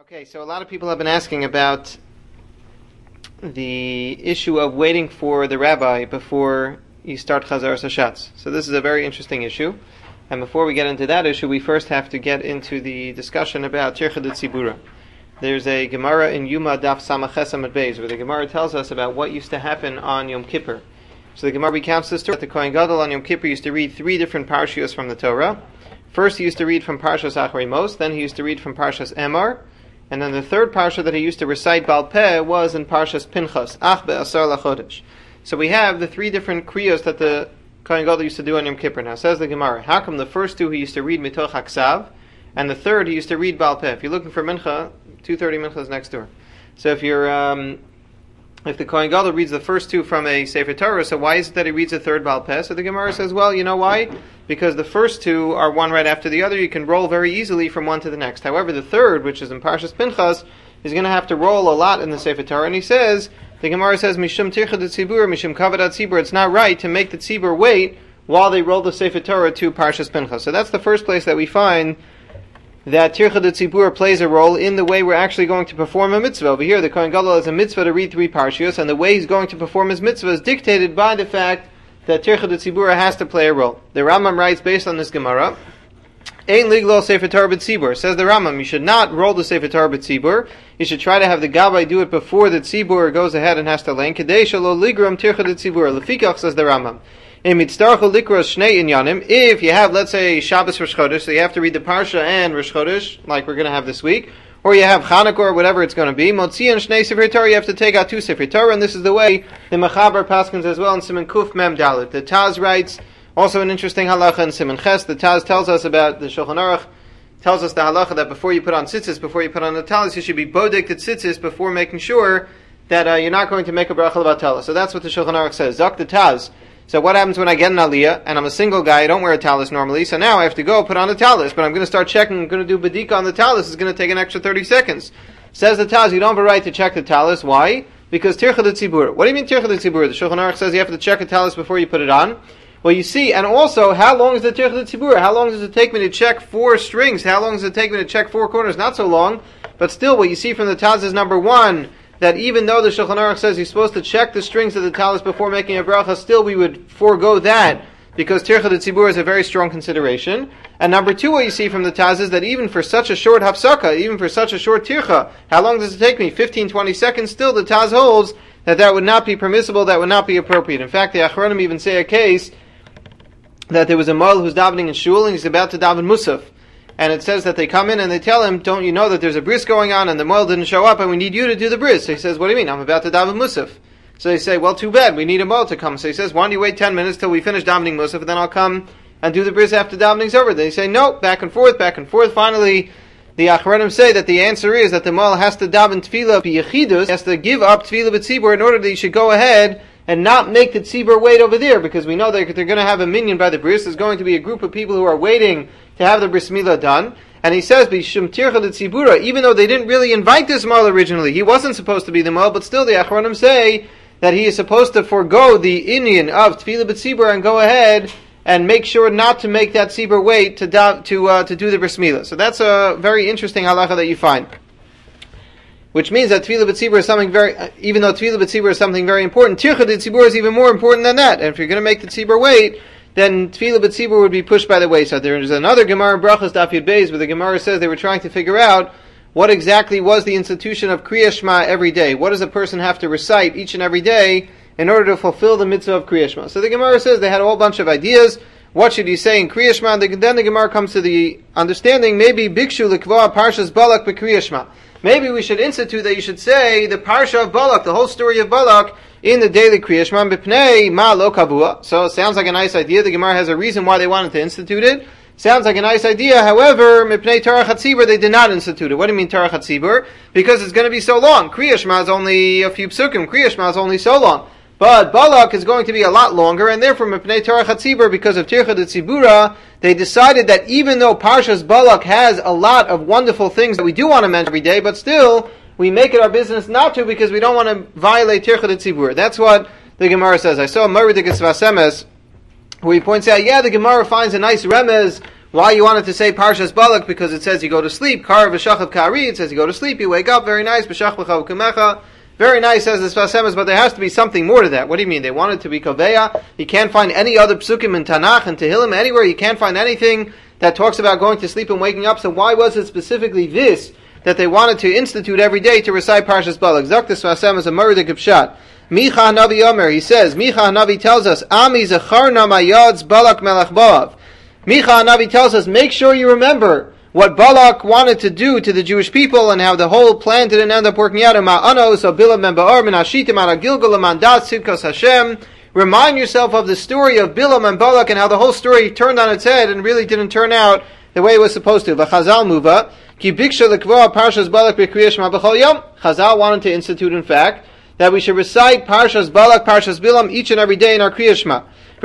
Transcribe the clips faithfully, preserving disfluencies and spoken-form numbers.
Okay, so a lot of people have been asking about the issue of waiting for the rabbi before you start Chazaras Hashatz. So this is a very interesting issue. And before we get into that issue, we first have to get into the discussion about Tircha de Tzibura. There's a Gemara in Yuma Daf Samach Ches Amud Beis, where the Gemara tells us about what used to happen on Yom Kippur. So the Gemara recounts this story that the Kohen Gadol on Yom Kippur used to read three different parshios from the Torah. First he used to read from Parshas Acharei Mos, then he used to read from Parshas Emor, and then the third parsha that he used to recite Baal Peh was in Parshas Pinchas, Ach Be'asar Lachodesh. So we have the three different kriyos that the Kohen Gadol used to do on Yom Kippur. Now says the Gemara, how come the first two he used to read Mitoch HaKsav, and the third he used to read Baal Peh? If you're looking for Mincha, two thirty Mincha is next door. So if you're, um, if the Kohen Gadol reads the first two from a Sefer Torah, so why is it that he reads the third Baal Peh? So the Gemara says, well, you know why? Because the first two are one right after the other. You can roll very easily from one to the next. However, the third, which is in Parshas Pinchas, is going to have to roll a lot in the Sefer Torah. And he says, the Gemara says, Mishum tircha de tzibur, Mishum kavadat tzibur. It's not right to make the tzibur wait while they roll the Sefer Torah to Parshas Pinchas. So that's the first place that we find that tircha de tzibur plays a role in the way we're actually going to perform a mitzvah. Over here, the Kohen Gadol has a mitzvah to read three parshios, and the way he's going to perform his mitzvah is dictated by the fact that tircha de tzibur has to play a role. The Rambam writes, based on this Gemara, Ein liglo Sefer Torah b'tzibur. Says the Rambam, you should not roll the Sefer Torah b'tzibur. You should try to have the Gabbai do it before the tzibur goes ahead and has to learn. Kedei shelo ligram tircha de tzibur. Lefikach, says the Rambam, if you have, let's say, Shabbos Rosh Chodesh, so you have to read the Parsha and Rosh Chodesh, like we're going to have this week, or you have Chanukah or whatever it's going to be, Motzi and Shnei Sefer Torah, you have to take out two Sefer Torah, and this is the way the Mechaber paskins as well in Siman Kuf Mem Dalet. The Taz writes, also an interesting halacha in Siman Ches, the Taz tells us about, the Shulchan Aruch tells us the halacha that before you put on tzitzis, before you put on the talis, you should be bodek the tzitzis before making sure that uh, you're not going to make a bracha levatala. So that's what the Shulchan Aruch says. Zok the Taz. So what happens when I get an aliyah, and I'm a single guy, I don't wear a talis normally, so now I have to go put on a talis, but I'm going to start checking, I'm going to do badika on the talis, it's going to take an extra thirty seconds. Says the Taz, you don't have a right to check the talis. Why? Because tircha de tzibur. What do you mean tircha de tzibur? The Shulchan Aruch says you have to check the talis before you put it on. Well, you see, and also, how long is the tircha de tzibur? How long does it take me to check four strings? How long does it take me to check four corners? Not so long, but still what you see from the Taz is number one, that even though the Shulchan Aruch says you're supposed to check the strings of the talis before making a bracha, still we would forego that, because tircha de tzibur is a very strong consideration. And number two, what you see from the Taz is that even for such a short hafsaka, even for such a short tircha, how long does it take me? fifteen, twenty seconds, still the Taz holds that that would not be permissible, that would not be appropriate. In fact, the Achronim even say a case that there was a Moel who's davening in shul, and he's about to daven Musaf. And it says that they come in and they tell him, don't you know that there's a bris going on and the Moel didn't show up and we need you to do the bris? So he says, what do you mean? I'm about to daven Musaf. So they say, well, too bad, we need a Moel to come. So he says, why don't you wait ten minutes till we finish davening Musaf, and then I'll come and do the bris after davening's over. They say, no, back and forth, back and forth. Finally, the Achronim say that the answer is that the Moel has to daven tefillah b'yechidus, has to give up tefillah b'tzibur in order that he should go ahead and not make the tzibur wait over there, because we know that they're going to have a minyan by the bris. There's going to be a group of people who are waiting to have the bris milah done. And he says, B'shum tircha de tzibura, even though they didn't really invite this Moel originally, he wasn't supposed to be the Moel, but still the Achronim say that he is supposed to forego the inyan of tefillah b'tzibur and go ahead and make sure not to make that tzibur wait to da, to uh, to do the bris milah. So that's a very interesting halacha that you find. Which means that tefillah b'tzibur is something very, uh, even though tefillah b'tzibur is something very important, tircha de tzibur is even more important than that. And if you're going to make the tzibur wait, then tefillah b'tzibur would be pushed by the wayside. There is another Gemara in Brachos Daf Yud Beis where the Gemara says they were trying to figure out what exactly was the institution of Kriya Shema every day. What does a person have to recite each and every day in order to fulfill the mitzvah of Kriya Shema? So the Gemara says they had a whole bunch of ideas. What should you say in Kriya Shema? Then the Gemara comes to the understanding, maybe Bikshu L'Kvoa Parshas Balak B'Kriya Shema. Maybe we should institute that you should say the Parsha of Balak, the whole story of Balak, in the daily Kriya Shema, B'pnei Ma Lo Kavua. So it sounds like a nice idea. The Gemara has a reason why they wanted to institute it. Sounds like a nice idea. However, Mipnei Torah Chatzibur, they did not institute it. What do you mean Torah Chatzibur? Because it's going to be so long. Kriya Shema is only a few psukim. Kriya Shema is only so long. But Balak is going to be a lot longer, and therefore Mipnei Torah Chatzibur, because of Tircha de Tzibura, they decided that even though Parshas Balak has a lot of wonderful things that we do want to mention every day, but still, we make it our business not to, because we don't want to violate Tircha de Tzibur. That's what the Gemara says. I saw Murray de Gesvasemes, where he points out, yeah, the Gemara finds a nice remez Why you wanted to say Parshas Balak? Because it says you go to sleep. Kar v'shachav kari. It says you go to sleep, you wake up. Very nice. B'shach b'chav kumecha. Very nice, says the Sfas Emes, but there has to be something more to that. What do you mean? They wanted to be Kaveya. You can't find any other psukim in Tanakh and Tehillim anywhere. You can't find anything that talks about going to sleep and waking up. So why was it specifically this that they wanted to institute every day to recite Parshas Balak? Zok the Sfas Emes a Murder Gipshat. Micha Navi Omer, he says, Micha Navi tells us, Ami Zacharna Mayadz Balak Melech Balav. Micha Navi tells us, make sure you remember what Balak wanted to do to the Jewish people and how the whole plan didn't end up working out. Remind yourself of the story of Bilam and Balak and how the whole story turned on its head and really didn't turn out the way it was supposed to. Chazal wanted to institute, in fact, that we should recite Parshas Balak, Parshas Bilam each and every day in our Kriya Shema.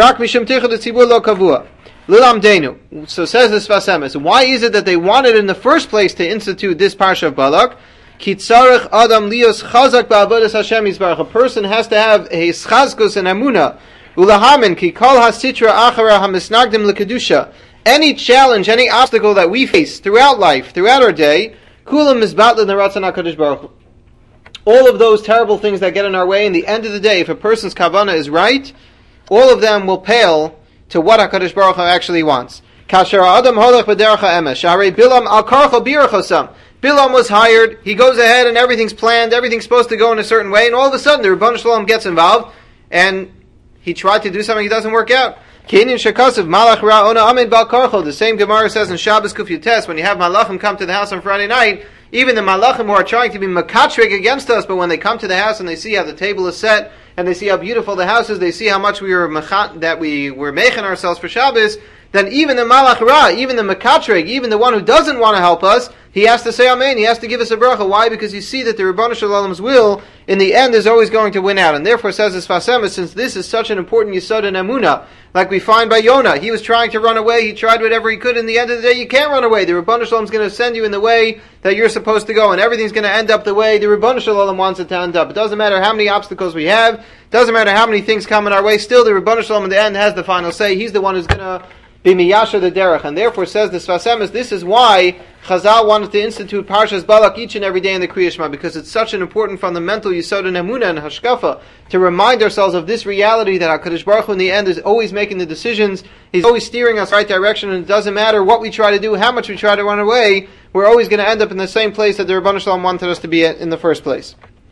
Lilamdenu. So says the Sfas Emes, why is it that they wanted in the first place to institute this Parsha of Balak? Ki tzarech adam lios chazak ba'avodas Hashem yisbarach. A person has to have a schazkus and amuna. Ulahamin ki kol hasitra achara hamisnagdim lekedusha. Any challenge, any obstacle that we face throughout life, throughout our day, kulam mizbatlin neratzon HaKadosh Baruch Hu. All of those terrible things that get in our way, in the end of the day, if a person's kavanah is right, all of them will pale to what HaKadosh Baruch Hu actually wants. Kasher Adam holach b'derech ha'emes. Shaharei Bilam al karcho birachosam. Bilam was hired, he goes ahead and everything's planned, everything's supposed to go in a certain way, and all of a sudden the Rebbeinu Shalom gets involved, and he tried to do something, it doesn't work out. Kenyan shekasav malach ra'ona amin bal karcho. The same Gemara says in Shabbos Kuf Yutes, when you have malachim come to the house on Friday night, even the malachim who are trying to be makatrik against us, but when they come to the house and they see how the table is set, and they see how beautiful the house is, they see how much we were mechat, that we were making ourselves for Shabbos, then even the malach ra, even the mekatreg, even the one who doesn't want to help us, he has to say amen, he has to give us a bracha. Why? Because you see that the Rebbeinu Shalom's will, in the end, is always going to win out. And therefore, says this Sfas Emes, since this is such an important yesod in Emunah, like we find by Yonah, he was trying to run away, he tried whatever he could, in the end of the day, you can't run away. The Rebbeinu Shalom's going to send you in the way that you're supposed to go, and everything's going to end up the way the Rebbeinu Shalom wants it to end up. It doesn't matter how many obstacles we have, doesn't matter how many things come in our way, still the Rebbeinu Shalom in the end has the final say. He's the one who's going to be miyasher the derech, and therefore says the Sfas Emes, this is why Chazal wanted to institute Parshas Balak each and every day in the Kriya Shema, because it's such an important fundamental yisod in Emunah and Hashkafa to remind ourselves of this reality that HaKadosh Baruch Hu in the end is always making the decisions, He's always steering us in the right direction, and it doesn't matter what we try to do, how much we try to run away, we're always going to end up in the same place that the Rebbeinu Shalom wanted us to be at in the first place.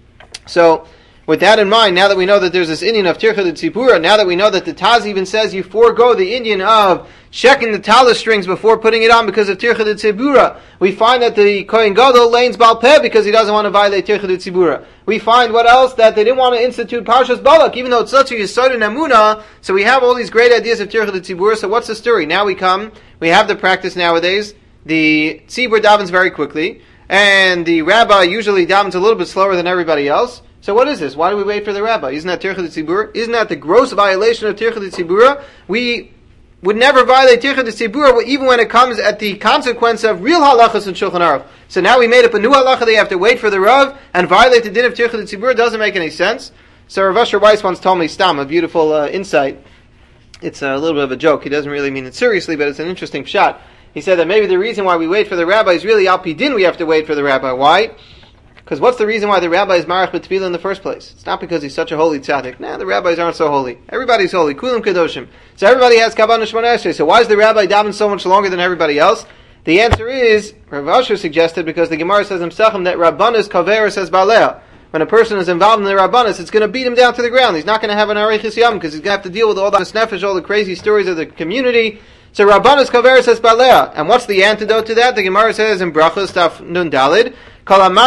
So, with that in mind, now that we know that there's this Indian of Tircha de Tzipura, now that we know that the Taz even says you forego the Indian of checking the talus strings before putting it on because of Tircha de Tzibura, we find that the Kohen Gadol lanes Baal Peh because he doesn't want to violate Tircha de Tzibura. We find what else? That they didn't want to institute Parshas Balak, even though it's such a Yesod in Emunah, so we have all these great ideas of Tircha de Tzibura, so what's the story? Now we come, we have the practice nowadays, the Tzibur davens very quickly, and the rabbi usually davens a little bit slower than everybody else. So what is this? Why do we wait for the rabbi? Isn't that Tircha de Tzibura? Isn't that the gross violation of Tircha de Tzibura? We would never violate Tircha de Tzibura even when it comes at the consequence of real halachas and Shulchan Aruch. So now we made up a new halacha, they have to wait for the Rav and violate the din of Tircha de Tzibura. It doesn't make any sense. So Rav Asher Weiss once told me, Stam, a beautiful uh, insight. It's a little bit of a joke. He doesn't really mean it seriously, but it's an interesting shot. He said that maybe the reason why we wait for the rabbi is really al pi din we have to wait for the rabbi. Why? Because what's the reason why the rabbi is marach b'tefillah in the first place? It's not because he's such a holy tzaddik. Nah, the rabbis aren't so holy. Everybody's holy. Kulam kedoshim. So everybody has kavanah shmoneh esrei. So why is the rabbi daven so much longer than everybody else? The answer is, Rav Asher suggested, because the Gemara says himself that rabbanis kaveris says balea. When a person is involved in the rabbanis, it's going to beat him down to the ground. He's not going to have an arichis yam because he's going to have to deal with all the nefesh, all the crazy stories of the community. So rabbanis kaveris says balea. And what's the antidote to that? The Gemara says in Brachos Daf Nun Dalid. So the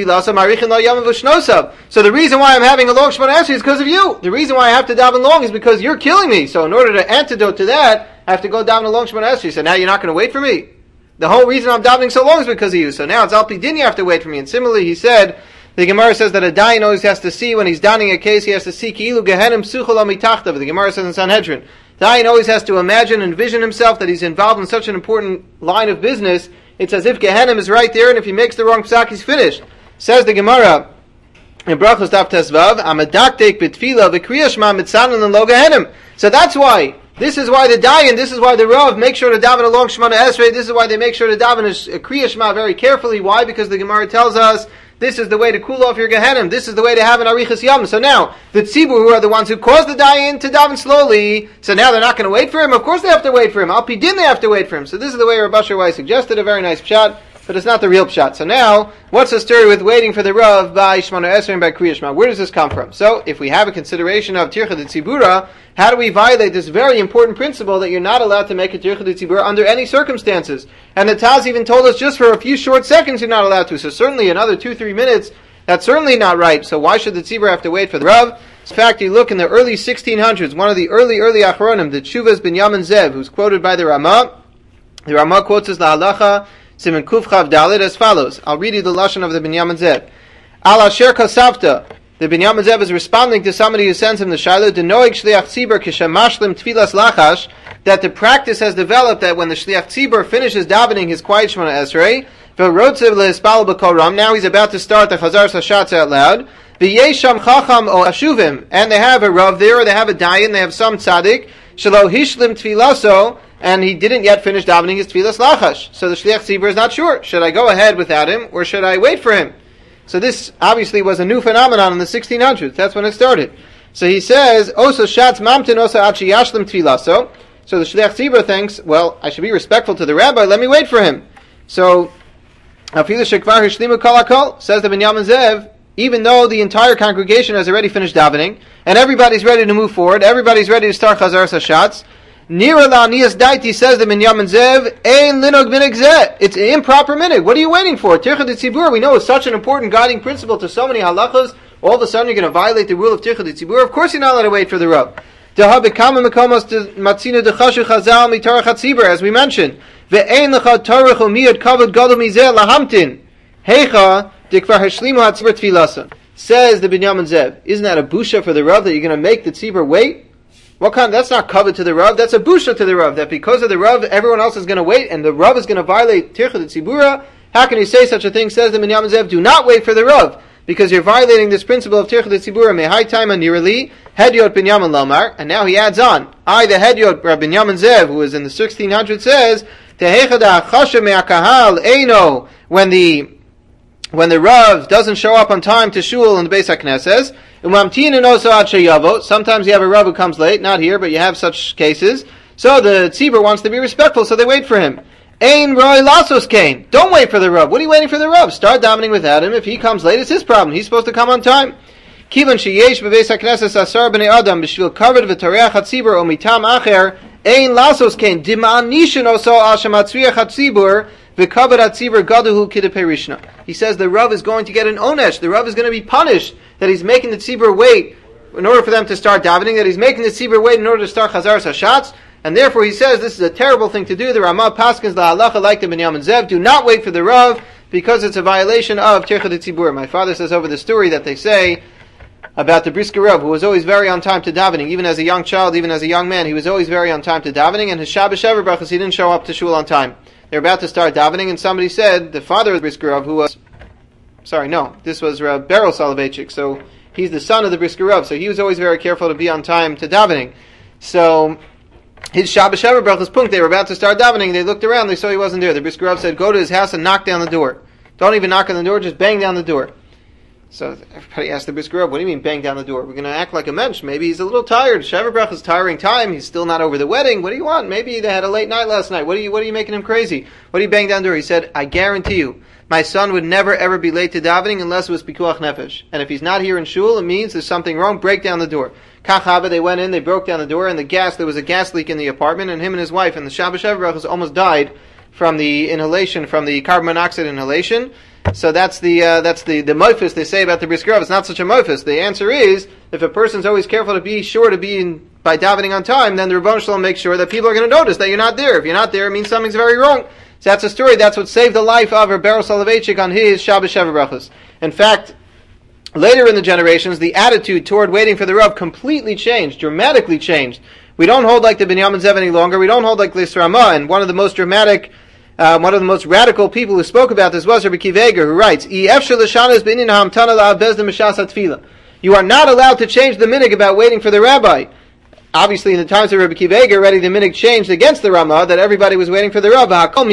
reason why I'm having a long Shemona Esrei is because of you. The reason why I have to daven long is because you're killing me. So in order to antidote to that, I have to go daven a long Shemona Esrei. So now you're not going to wait for me. The whole reason I'm davening so long is because of you. So now it's al pi din you have to wait for me. And similarly, he said, the Gemara says that a dayan always has to see, when he's davening a case, he has to see ki'ilu gehenim psuchol amitachtav. The Gemara says in Sanhedrin, the dayan always has to imagine and envision himself that he's involved in such an important line of business. It's as if Gehenim is right there, and if he makes the wrong psak, he's finished. Says the Gemara in Brachos Daf Tesvav, Amadaktek b'tfila v'kriya shema mitzanan lo Gehenim. So that's why This is why the Dayan, this is why the Rav make sure to daven along Shemona Esrei. This is why they make sure to daven a Kriya Shema very carefully. Why? Because the Gemara tells us this is the way to cool off your Gehenim. This is the way to have an Arichas Yom. So now, the Tzibur, who are the ones who caused the Dayan to daven slowly, so now they're not going to wait for him? Of course they have to wait for him. Al Pidin they have to wait for him. So this is the way Rav Asher Weiss suggested, a very nice pshat, but it's not the real pshat. So now, what's the story with waiting for the Rav by Shemona Esrei and by Kriya Shema? Where does this come from? So, if we have a consideration of Tircha de Tzibura, how do we violate this very important principle that you're not allowed to make a Tircha de Tzibura under any circumstances? And the Taz even told us just for a few short seconds you're not allowed to. So certainly another two, three minutes, that's certainly not right. So why should the Tzibur have to wait for the Rav? In fact, you look in the early sixteen hundreds, one of the early, early Achronim, the Tshuvas Binyamin Zev, who's quoted by the Ramah. The Ramah quotes as La Halacha, Siman Kuf Chav Dalet, as follows. I'll read you the Lashon of the Binyamin Zev. Al Asher Kasavta. The Binyamin Zev is responding to somebody who sends him the Shiloh, the Noig Shliach Tzibur Kishamashlim Tfilas Lachash, that the practice has developed that when the Shliach Tzibur finishes davening his quiet Shemona Esrei, V'rotzev lehispal b'kol ram, now he's about to start the Chazar Sashatz out loud, V'yesham Chacham o Ashuvim, and they have a Rav there, or they have a Dayan, they have some Tzaddik, Shelo Hishlim Tfilaso, and he didn't yet finish davening his Tfilas Lachash. So the Shliach Tzibur is not sure. Should I go ahead without him, or should I wait for him? So this obviously was a new phenomenon in the sixteen hundreds. That's when it started. So he says, "Oso shatz mamtin oso achi yashlim tfilaso." So the Shliach Tzibur thinks, well, I should be respectful to the rabbi. Let me wait for him. So, afilu shekvar hishlimu kol hakol, says the Binyamin Zev, even though the entire congregation has already finished davening and everybody's ready to move forward, everybody's ready to start Chazar Sashatz. Nira la niyas daiti, says the Binyamin Zev, ein linog minig zeh. It's an improper minig. What are you waiting for? Tircha de Tzibur, we know, is such an important guiding principle to so many halachas. All of a sudden you're going to violate the rule of Tircha de Tzibur. Of course you're not allowed to wait for the Rav. Deha bekama mekomos matzina dechashu chazal mitarach hatzibur, as we mentioned. Ve'ein lecha tarach umiyad kavod gadol mizeh lahamtin. Heicha dikvar hashlimu hatzibur tfilasa. Says the Binyamin Zev, isn't that a busha for the Rav that you're going to make the Tzibur wait? What kind? That's not covet to the Rav. That's a busha to the Rav. That because of the Rav, everyone else is going to wait, and the Rav is going to violate Tircha de Tzibura. How can you say such a thing? Says the Binyamin Zev, do not wait for the Rav, because you're violating this principle of Tircha de Tzibura. Mehai taima nirali hedyot Binyamin Lomar. And now he adds on, I the hedyot Rabbi Binyamin Zev, who is in the sixteen hundreds, says tehechada chashem me'akahal eino, when the when the Rav doesn't show up on time to shul in the Beis HaKnesses. Sometimes you have a Rav who comes late, not here, but you have such cases. So the Tzibur wants to be respectful, so they wait for him. Ein roi lasos kain. Don't wait for the Rav. What are you waiting for the Rav? Start davening without him. If he comes late, it's his problem. He's supposed to come on time. Kivan sheyesh bebeis hakneses asar b'nei adam b'shvil kavod v'tareach hatzibur o mitam acher ein lasos kain dima'anishin oso al shematzriach hatzibur. He says the Rav is going to get an onesh. The Rav is going to be punished that he's making the tzibur wait in order for them to start davening, that he's making the tzibur wait in order to start Chazar Sashatz, and therefore he says this is a terrible thing to do. The Ramah paskins la halacha like the Binyamin Zev, do not wait for the Rav because it's a violation of Tircha de Tzibur. My father says over the story that they say about the Brisker Rav, who was always very on time to davening, even as a young child, even as a young man, he was always very on time to davening, and his Shabbos Shever brachas, he didn't show up to shul on time. They're about to start davening, and somebody said, the father of Brisker Rav, who was, sorry, no, this was Rav Beryl Soloveitchik, so he's the son of the Brisker Rav, so he was always very careful to be on time to davening. So, his Shabbos Shever brachas punk, they were about to start davening, they looked around, they saw he wasn't there. The Brisker Rav said, go to his house and knock down the door. Don't even knock on the door, just bang down the door. So everybody asked the Brisker Rav, what do you mean bang down the door? We're going to act like a mensch. Maybe he's a little tired. Shever brachas is tiring time. He's still not over the wedding. What do you want? Maybe they had a late night last night. What are you, what are you making him crazy? What do you bang down the door? He said, I guarantee you, my son would never ever be late to davening unless it was pikuach nefesh. And if he's not here in shul, it means there's something wrong. Break down the door. Kachava, they went in, they broke down the door, and the gas, there was a gas leak in the apartment, and him and his wife and the Shabbos Shever brachas almost died from the inhalation, from the carbon monoxide inhalation. So that's the uh, that's the the moifus they say about the Brisker Rav. It's not such a moifus. The answer is, if a person's always careful to be sure to be in, by davening on time, then the Rebbeinu Shalom makes sure that people are going to notice that you're not there. If you're not there, it means something's very wrong. So that's a story. That's what saved the life of Rebbeinu Soloveitchik on his Shabbos Shever brachas. In fact, later in the generations, the attitude toward waiting for the Rav completely changed, dramatically changed. We don't hold like the Binyamin Zev any longer. We don't hold like Lis Ramah. And one of the most dramatic Uh, one of the most radical people who spoke about this was Rabbi Akiva Eiger, who writes, you are not allowed to change the minhag about waiting for the rabbi. obviously in the times of Rabbi Akiva Eiger, already the minhag changed against the Rama, that everybody was waiting for the Rav.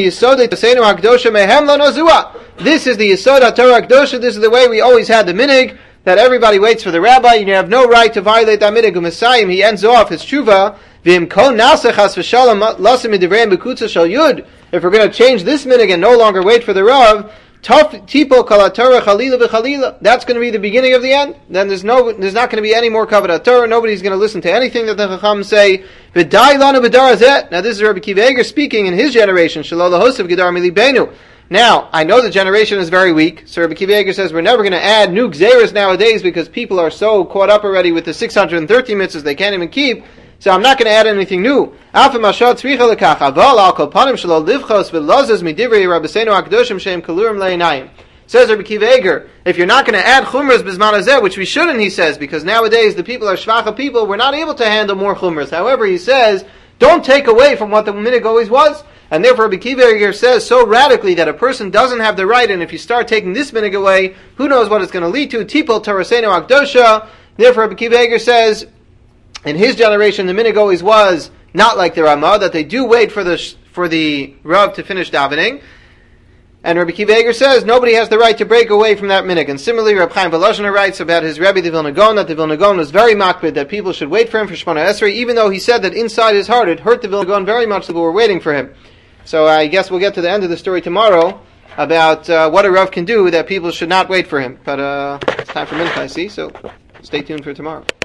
This is the Yesod HaTorah HaKdosha, this is the way we always had the minhag, that everybody waits for the rabbi, you have no right to violate that minhag. U'Mesayim, he ends off his tshuva, if we're going to change this minhag and no longer wait for the Rav, that's going to be the beginning of the end. Then there's no, there's not going to be any more Kavod Torah. Nobody's going to listen to anything that the Chacham say. Now this is Rabbi Akiva Eiger speaking in his generation. Now, I know the generation is very weak, so Rabbi Akiva Eiger says we're never going to add new Gzeros nowadays because people are so caught up already with the six hundred thirty mitzvahs they can't even keep. So I'm not going to add anything new. Says Rabbi Akiva Eiger, if you're not going to add chumras bisman hazeh, which we shouldn't, he says, because nowadays the people are shvacha people, we're not able to handle more chumras. However, he says, don't take away from what the minhag always was. And therefore Rabbi Akiva Eiger says so radically that a person doesn't have the right, and if you start taking this minhag away, who knows what it's going to lead to. Tipol Torasenu Akdosha. Therefore Rabbi Akiva Eiger says, in his generation, the minhag always was not like the Ramah, that they do wait for the for the Rav to finish davening. And Rabbi Akiva Eiger says nobody has the right to break away from that minhag. And similarly, Reb Chaim Volozhiner writes about his Rebbe, the Vilna Gaon, that the Vilna Gaon was very makpid, that people should wait for him for Shemona Esrei, even though he said that inside his heart it hurt the Vilna Gaon very much that people were waiting for him. So I guess we'll get to the end of the story tomorrow about uh, what a Rav can do that people should not wait for him. But uh, it's time for mincha, I see, so stay tuned for tomorrow.